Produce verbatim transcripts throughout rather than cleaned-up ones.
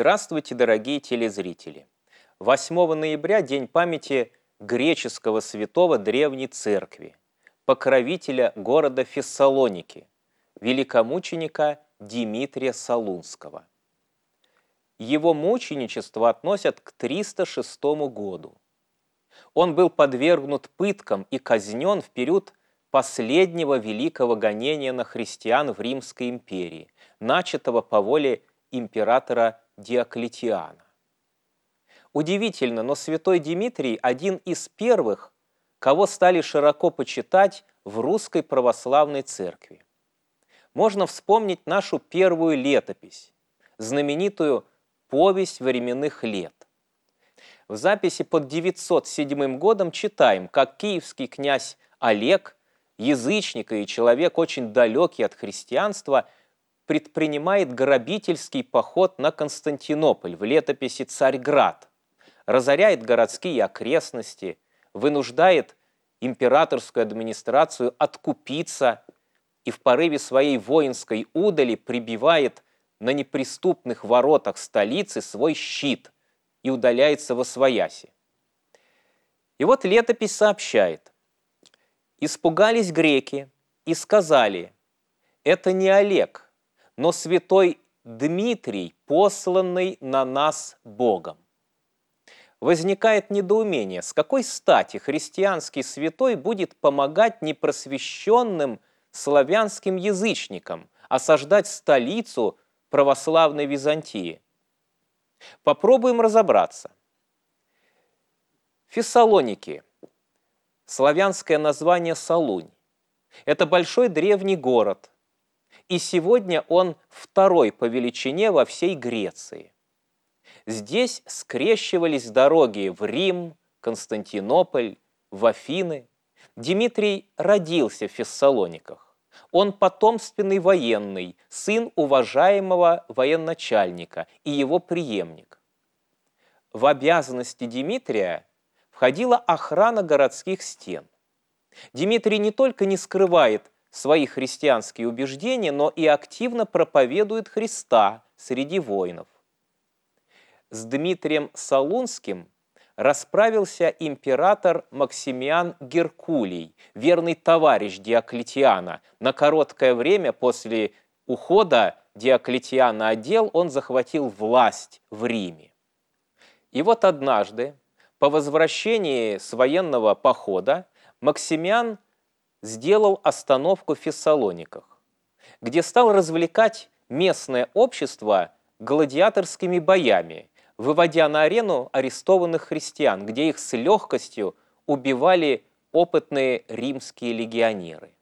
Здравствуйте, дорогие телезрители! восьмого ноября – день памяти греческого святого Древней Церкви, покровителя города Фессалоники, великомученика Димитрия Солунского. Его мученичество относят к триста шестому году. Он был подвергнут пыткам и казнен в период последнего великого гонения на христиан в Римской империи, начатого по воле императора Диоклетиана. Удивительно, но святой Димитрий – один из первых, кого стали широко почитать в русской православной церкви. Можно вспомнить нашу первую летопись, знаменитую «Повесть временных лет». В записи под девятьсот седьмым годом читаем, как киевский князь Олег, язычник и человек очень далекий от христианства, предпринимает грабительский поход на Константинополь, в летописи «Царьград», разоряет городские окрестности, вынуждает императорскую администрацию откупиться и в порыве своей воинской удали прибивает на неприступных воротах столицы свой щит и удаляется восвояси. И вот летопись сообщает: «Испугались греки и сказали: это не Олег, но святой Дмитрий, посланный на нас Богом». Возникает недоумение, с какой стати христианский святой будет помогать непросвещенным славянским язычникам осаждать столицу православной Византии. Попробуем разобраться. Фессалоники – славянское название Солунь. Это большой древний город, и сегодня он второй по величине во всей Греции. Здесь скрещивались дороги в Рим, Константинополь, в Афины. Димитрий родился в Фессалониках. Он потомственный военный, сын уважаемого военачальника и его преемник. В обязанности Димитрия входила охрана городских стен. Димитрий не только не скрывает свои христианские убеждения, но и активно проповедует Христа среди воинов. С Дмитрием Солунским расправился император Максимиан Геркулий, верный товарищ Диоклетиана. На короткое время после ухода Диоклетиана от дел он захватил власть в Риме. И вот однажды, по возвращении с военного похода, Максимиан сделал остановку в Фессалониках, где стал развлекать местное общество гладиаторскими боями, выводя на арену арестованных христиан, где их с легкостью убивали опытные римские легионеры.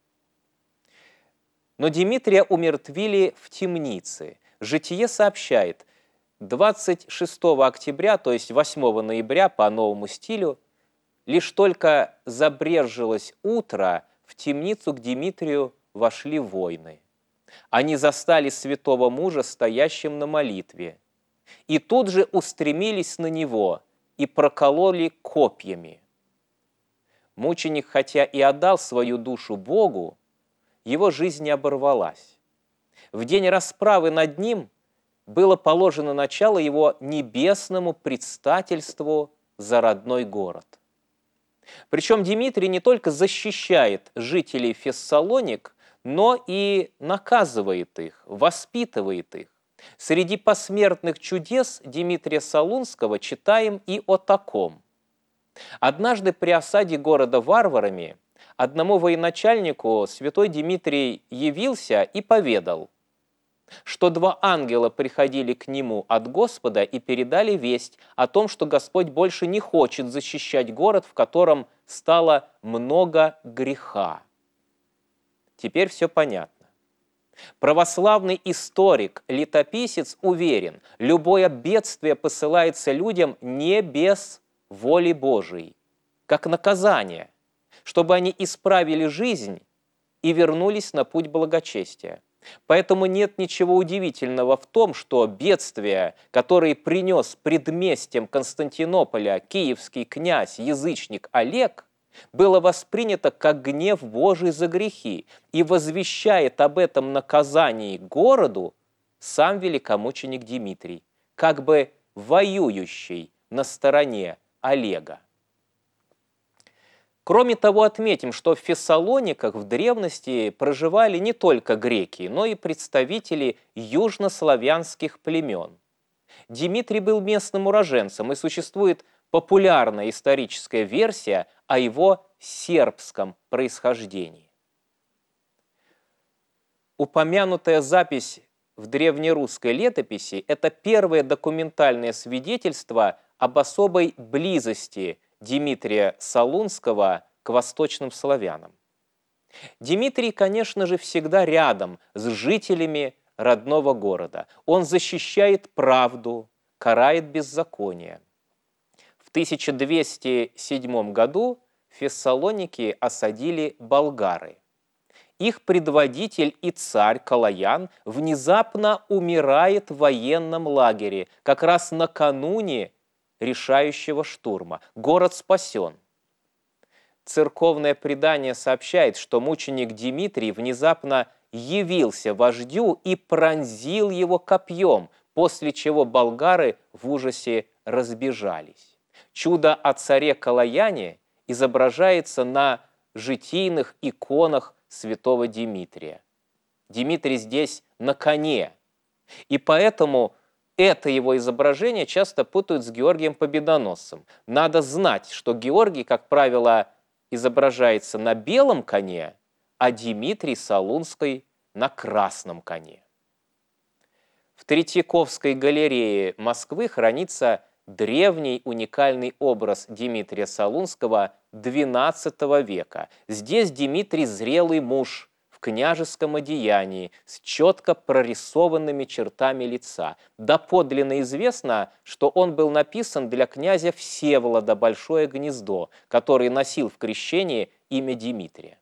Но Димитрия умертвили в темнице. Житие сообщает: двадцать шестого октября, то есть восьмого ноября по новому стилю, лишь только забрежилось утро, в темницу к Димитрию вошли воины. Они застали святого мужа стоящим на молитве, и тут же устремились на него и прокололи копьями. Мученик, хотя и отдал свою душу Богу, его жизнь не оборвалась. В день расправы над ним было положено начало его небесному предстательству за родной город. Причем Димитрий не только защищает жителей Фессалоник, но и наказывает их, воспитывает их. Среди посмертных чудес Димитрия Солунского читаем и о таком. Однажды при осаде города варварами одному военачальнику святой Димитрий явился и поведал, что два ангела приходили к нему от Господа и передали весть о том, что Господь больше не хочет защищать город, в котором стало много греха. Теперь все понятно. Православный историк, летописец уверен, любое бедствие посылается людям не без воли Божией, как наказание, чтобы они исправили жизнь и вернулись на путь благочестия. Поэтому нет ничего удивительного в том, что бедствия, которые принес предместьям Константинополя киевский князь-язычник Олег, было воспринято как гнев Божий за грехи, и возвещает об этом наказании городу сам великомученик Димитрий, как бы воюющий на стороне Олега. Кроме того, отметим, что в Фессалониках в древности проживали не только греки, но и представители южнославянских племен. Димитрий был местным уроженцем, и существует популярная историческая версия о его сербском происхождении. Упомянутая запись в древнерусской летописи – это первое документальное свидетельство об особой близости Димитрия Солунского к восточным славянам. Димитрий, конечно же, всегда рядом с жителями родного города. Он защищает правду, карает беззаконие. В тысяча двести седьмом году Фессалоники осадили болгары. Их предводитель и царь Калаян внезапно умирает в военном лагере, как раз накануне решающего штурма. Город спасен. Церковное предание сообщает, что мученик Димитрий внезапно явился вождю и пронзил его копьем, после чего болгары в ужасе разбежались. Чудо о царе Калаяне изображается на житийных иконах святого Димитрия. Димитрий здесь на коне, и поэтому это его изображение часто путают с Георгием Победоносцем. Надо знать, что Георгий, как правило, изображается на белом коне, а Димитрий Солунский на красном коне. В Третьяковской галерее Москвы хранится древний уникальный образ Димитрия Солунского двенадцатого века. Здесь Димитрий зрелый муж в княжеском одеянии с четко прорисованными чертами лица. Доподлинно известно, что он был написан для князя Всеволода «Большое гнездо», который носил в крещении имя Димитрия.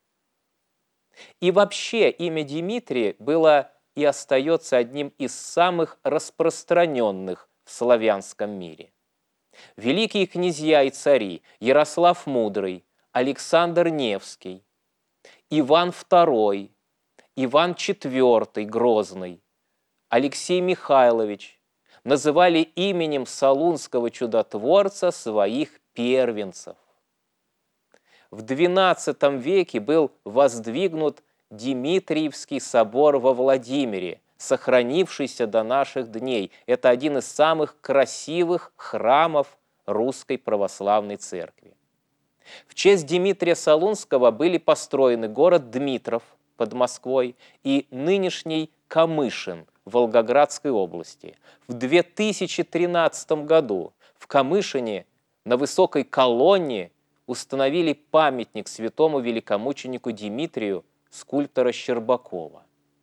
И вообще имя Димитрия было и остается одним из самых распространенных в славянском мире. Великие князья и цари Ярослав Мудрый, Александр Невский, Иван второй, Иван четвёртый Грозный, Алексей Михайлович называли именем Солунского чудотворца своих первенцев. В двенадцатом веке был воздвигнут Димитриевский собор во Владимире, сохранившийся до наших дней. Это один из самых красивых храмов Русской Православной Церкви. В честь Димитрия Солунского были построены город Дмитров под Москвой и нынешний Камышин в Волгоградской области. В две тысячи тринадцатом году в Камышине на высокой колонне установили памятник святому великомученику Димитрию скульптора Щербакова.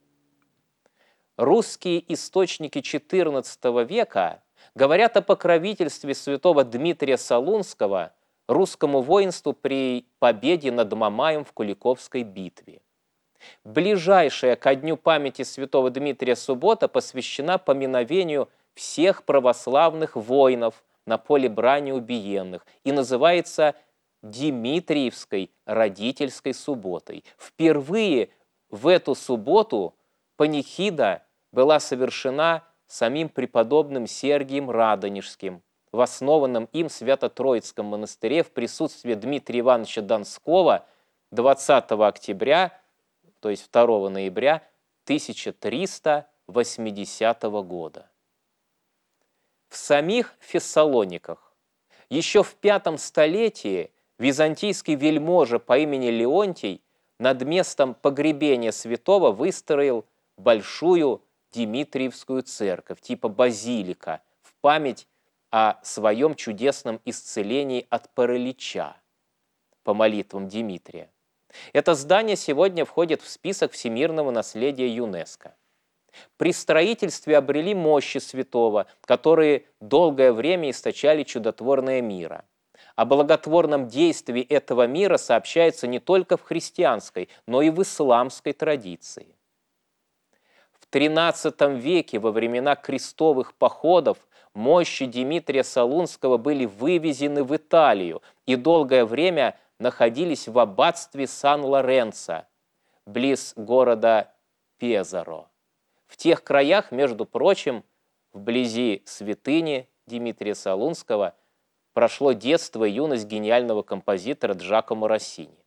Русские источники четырнадцатого века говорят о покровительстве святого Дмитрия Солунского русскому воинству при победе над Мамаем в Куликовской битве. Ближайшая ко дню памяти святого Дмитрия суббота посвящена поминовению всех православных воинов на поле брани убиенных и называется Димитриевской родительской субботой. Впервые в эту субботу панихида была совершена самим преподобным Сергием Радонежским в основанном им Свято-Троицком монастыре в присутствии Дмитрия Ивановича Донского двадцатого октября, то есть второго ноября тысяча триста восьмидесятого года. В самих Фессалониках еще в пятом столетии византийский вельможа по имени Леонтий над местом погребения святого выстроил большую Димитриевскую церковь, типа базилика, в память о своем чудесном исцелении от паралича по молитвам Димитрия. Это здание сегодня входит в список всемирного наследия ЮНЕСКО. При строительстве обрели мощи святого, которые долгое время источали чудотворное мира. О благотворном действии этого мира сообщается не только в христианской, но и в исламской традиции. В тринадцатом веке, во времена крестовых походов, мощи Димитрия Солунского были вывезены в Италию и долгое время находились в аббатстве Сан-Лоренцо, близ города Пезаро. В тех краях, между прочим, вблизи святыни Димитрия Солунского прошло детство и юность гениального композитора Джакомо Россини.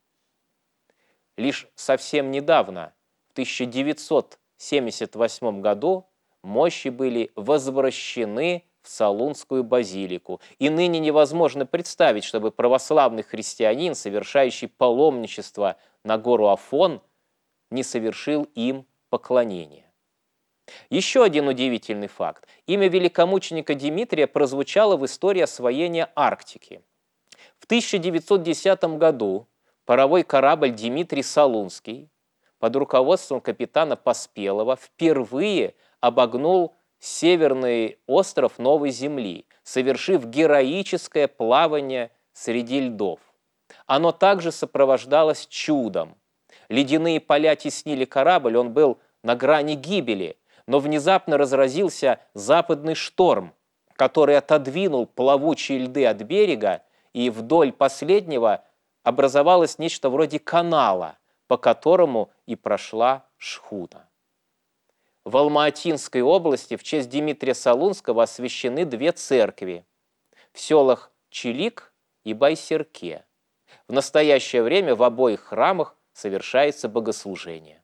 Лишь совсем недавно, в тысяча девятьсот семьдесят восьмом году, мощи были возвращены в Солунскую базилику, и ныне невозможно представить, чтобы православный христианин, совершающий паломничество на гору Афон, не совершил им поклонение. Еще один удивительный факт. Имя великомученика Димитрия прозвучало в истории освоения Арктики. В тысяча девятьсот десятом году паровой корабль «Димитрий Солунский» под руководством капитана Поспелова впервые обогнул северный остров Новой Земли, совершив героическое плавание среди льдов. Оно также сопровождалось чудом. Ледяные поля теснили корабль, он был на грани гибели, но внезапно разразился западный шторм, который отодвинул плавучие льды от берега, и вдоль последнего образовалось нечто вроде канала, по которому и прошла шхуна. В Алма-Атинской области в честь Димитрия Солунского освящены две церкви в селах Чилик и Байсерке. В настоящее время в обоих храмах совершается богослужение.